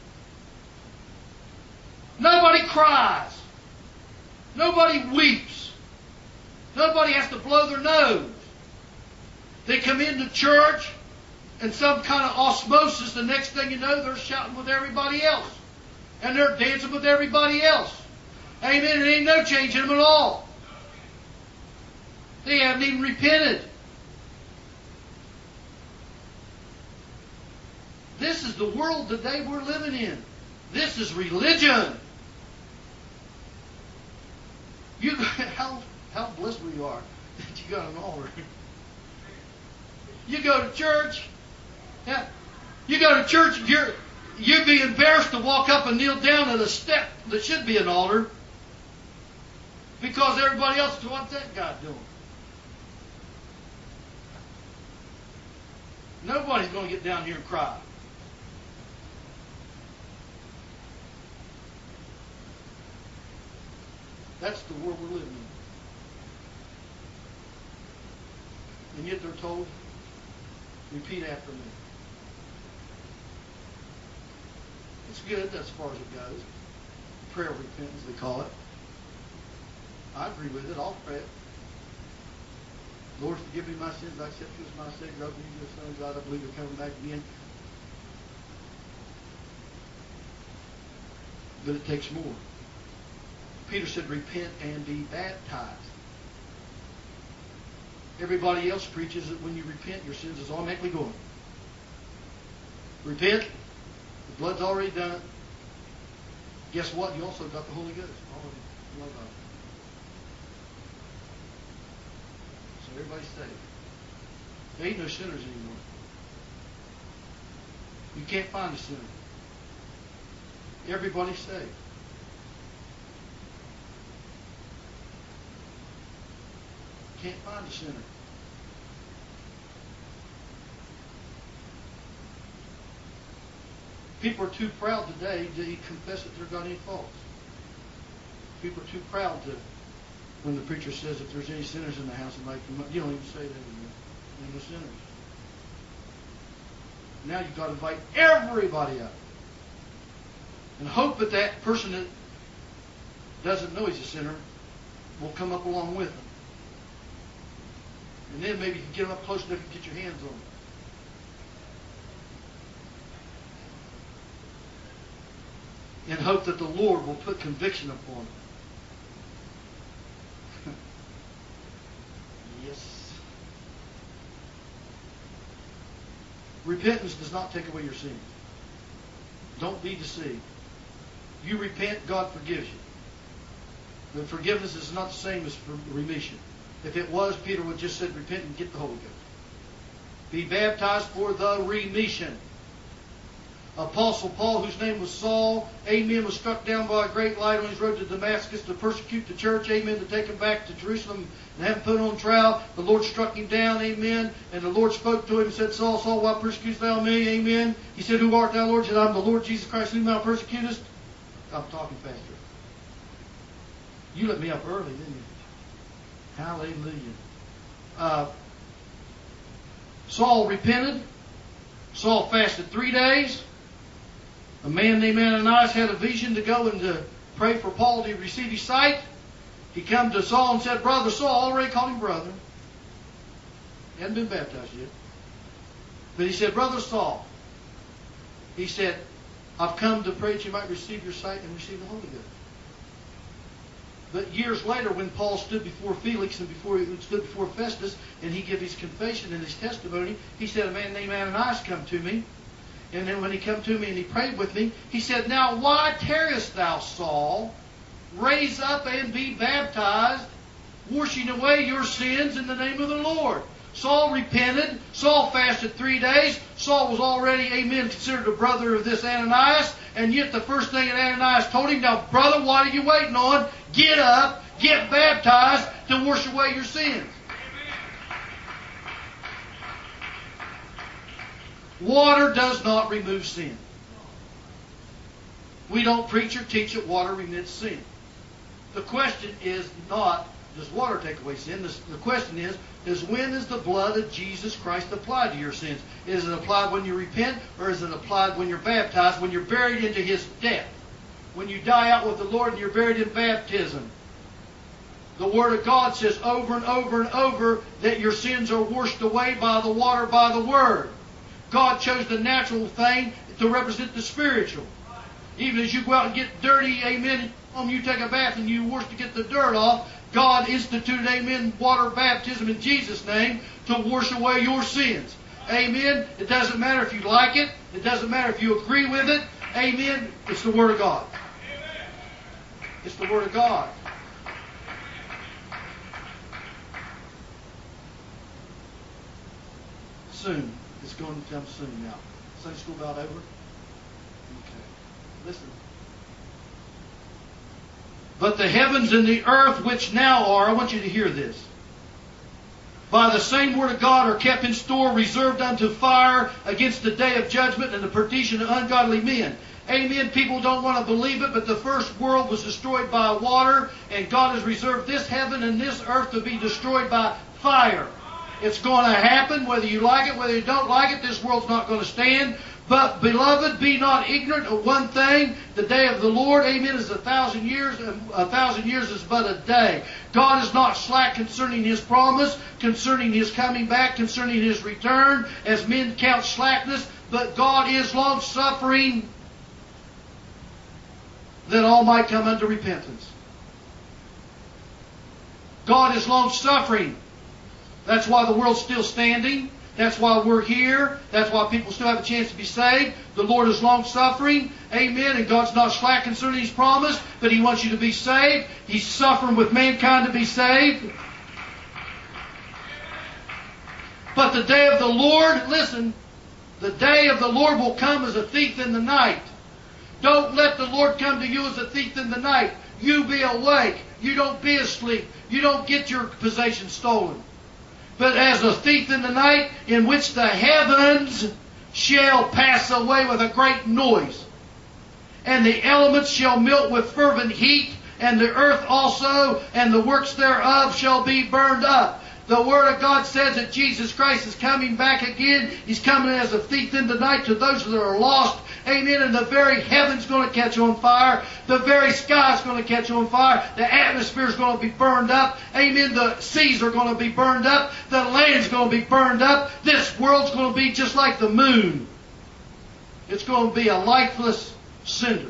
Nobody cries. Nobody weeps. Nobody has to blow their nose. They come into church and some kind of osmosis, the next thing you know, they're shouting with everybody else. And they're dancing with everybody else. Amen. There ain't no change in them at all. They haven't even repented. This is the world today we're living in. This is religion. How blessed we are that you got an altar. You go to church. Yeah. You go to church, you'd be embarrassed to walk up and kneel down at a step that should be an altar. Because everybody else is, what's that guy doing? Nobody's going to get down here and cry. That's the world we're living in. And yet they're told, repeat after me. It's good as far as it goes. Prayer of repentance, they call it. I agree with it. I'll pray it. Lord, forgive me my sins. I accept you as my Savior. I believe you as Son of God. I believe you're coming back again. But it takes more. Peter said, repent and be baptized. Everybody else preaches that when you repent, your sins is automatically gone. Repent. The blood's already done it. Guess what? You also got the Holy Ghost. Already. So everybody's saved. There ain't no sinners anymore. You can't find a sinner. Everybody's saved. Can't find a sinner. People are too proud today to confess that they've got any faults. People are too proud to, when the preacher says if there's any sinners in the house, you don't even say that anymore. There ain't no sinners. Now you've got to invite everybody up. And hope that that person that doesn't know he's a sinner will come up along with him. And then maybe you can get him up close enough to get your hands on him. And hope that the Lord will put conviction upon him. Yes. Repentance does not take away your sins. Don't be deceived. You repent, God forgives you. But forgiveness is not the same as remission. If it was, Peter would just said, repent and get the Holy Ghost. Be baptized for the remission. Apostle Paul, whose name was Saul, amen, was struck down by a great light on his road to Damascus to persecute the church, amen, to take him back to Jerusalem and have him put on trial. The Lord struck him down, amen, and the Lord spoke to him and said, Saul, Saul, why persecutest thou me, amen? He said, who art thou, Lord? He said, I'm the Lord Jesus Christ, whom thou persecutest. I'm talking faster. You let me up early, didn't you? Hallelujah. Saul repented. Saul fasted 3 days. A man named Ananias had a vision to go and to pray for Paul to receive his sight. He come to Saul and said, Brother Saul, already called him brother. He hadn't been baptized yet. But he said, Brother Saul, he said, I've come to pray that you might receive your sight and receive the Holy Ghost. But years later, when Paul stood before Felix and before he stood before Festus, and he gave his confession and his testimony, he said, a man named Ananias come to me. And then when he come to me and he prayed with me, he said, Now why tarriest thou, Saul? Raise up and be baptized, washing away your sins in the name of the Lord. Saul repented. Saul fasted 3 days. Saul was already, amen, considered a brother of this Ananias. And yet the first thing that Ananias told him, now, brother, what are you waiting on? Get up, get baptized to wash away your sins. Water does not remove sin. We don't preach or teach that water removes sin. The question is not, does water take away sin? The question is when is the blood of Jesus Christ applied to your sins? Is it applied when you repent, or is it applied when you're baptized, when you're buried into His death? When you die out with the Lord and you're buried in baptism. The Word of God says over and over and over that your sins are washed away by the water, by the Word. God chose the natural thing to represent the spiritual. Even as you go out and get dirty, amen, you take a bath and you wash to get the dirt off, God instituted, amen, water baptism in Jesus' name to wash away your sins. Amen. It doesn't matter if you like it. It doesn't matter if you agree with it. Amen. It's the Word of God. It's the Word of God. Soon. It's going to come soon now. Sunday school about over? Okay. Listen. But the heavens and the earth which now are, I want you to hear this, by the same word of God are kept in store, reserved unto fire against the day of judgment and the perdition of ungodly men. Amen. People don't want to believe it, but the first world was destroyed by water, and God has reserved this heaven and this earth to be destroyed by fire. It's going to happen, whether you like it, whether you don't like it. This world's not going to stand. But, beloved, be not ignorant of one thing. The day of the Lord, amen, is 1,000 years, and 1,000 years is but a day. God is not slack concerning His promise, concerning His coming back, concerning His return, as men count slackness. But God is long-suffering, that all might come unto repentance. God is long-suffering. That's why the world's still standing. That's why we're here. That's why people still have a chance to be saved. The Lord is long-suffering. Amen. And God's not slack concerning His promise, but He wants you to be saved. He's suffering with mankind to be saved. But the day of the Lord, listen, the day of the Lord will come as a thief in the night. Don't let the Lord come to you as a thief in the night. You be awake. You don't be asleep. You don't get your possession stolen. But as a thief in the night, in which the heavens shall pass away with a great noise, and the elements shall melt with fervent heat, and the earth also, and the works thereof shall be burned up. The Word of God says that Jesus Christ is coming back again. He's coming as a thief in the night to those that are lost. Amen. And the very heaven's going to catch on fire. The very sky's going to catch on fire. The atmosphere's going to be burned up. Amen. The seas are going to be burned up. The land's going to be burned up. This world's going to be just like the moon. It's going to be a lifeless cinder.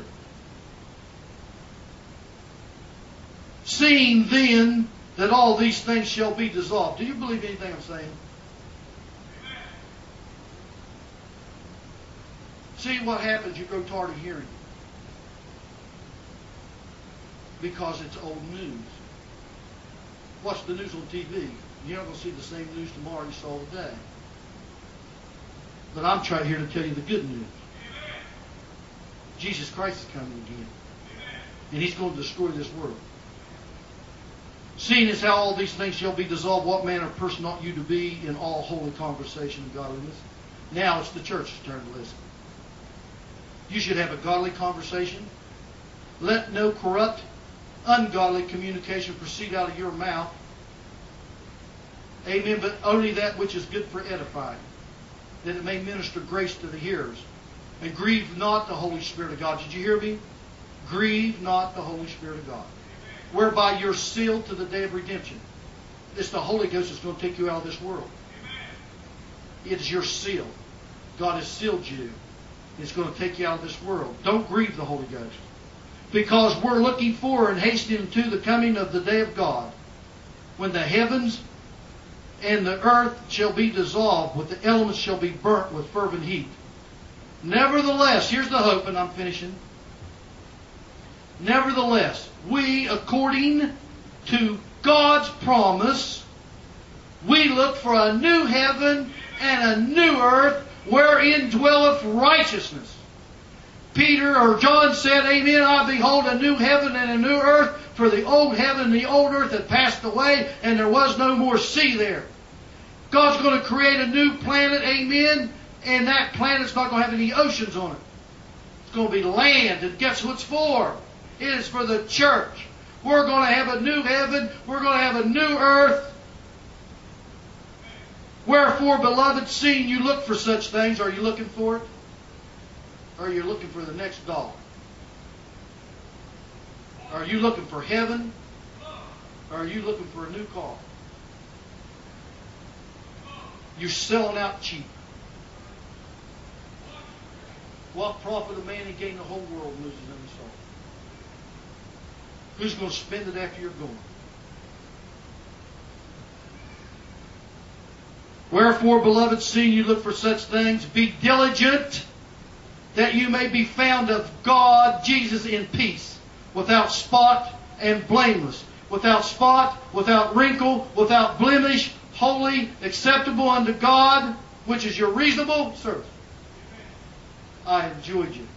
Seeing then that all these things shall be dissolved. Do you believe anything I'm saying? See what happens, you grow tired of hearing. Because it's old news. Watch the news on TV. You're not going to see the same news tomorrow you saw today. But I'm trying here to tell you the good news. Jesus Christ is coming again. And He's going to destroy this world. Seeing as how all these things shall be dissolved, what manner of person ought you to be in all holy conversation and godliness? Now it's the church's turn to listen. You should have a godly conversation. Let no corrupt, ungodly communication proceed out of your mouth. Amen. But only that which is good for edifying, that it may minister grace to the hearers. And grieve not the Holy Spirit of God. Did you hear me? Grieve not the Holy Spirit of God. Whereby you're sealed to the day of redemption. It's the Holy Ghost that's going to take you out of this world. It's your seal. God has sealed you. It's going to take you out of this world. Don't grieve the Holy Ghost. Because we're looking for and hastening to the coming of the day of God, when the heavens and the earth shall be dissolved, with the elements shall be burnt with fervent heat. Nevertheless, here's the hope, and I'm finishing. Nevertheless, we, according to God's promise, we look for a new heaven and a new earth, wherein dwelleth righteousness. Peter or John said, Amen, I behold a new heaven and a new earth, for the old heaven and the old earth had passed away, and there was no more sea there. God's going to create a new planet, amen, and that planet's not going to have any oceans on it. It's going to be land, and guess what it's for? It is for the church. We're going to have a new heaven. We're going to have a new earth. Wherefore, beloved, seeing you look for such things, are you looking for it? Or are you looking for the next dollar? Are you looking for heaven? Or are you looking for a new car? You're selling out cheap. What profit a man to gain the whole world and loses every soul? Who's going to spend it after you're gone? Wherefore, beloved, seeing you look for such things, be diligent that you may be found of God, Jesus, in peace, without spot and blameless, without spot, without wrinkle, without blemish, holy, acceptable unto God, which is your reasonable service. I enjoyed you.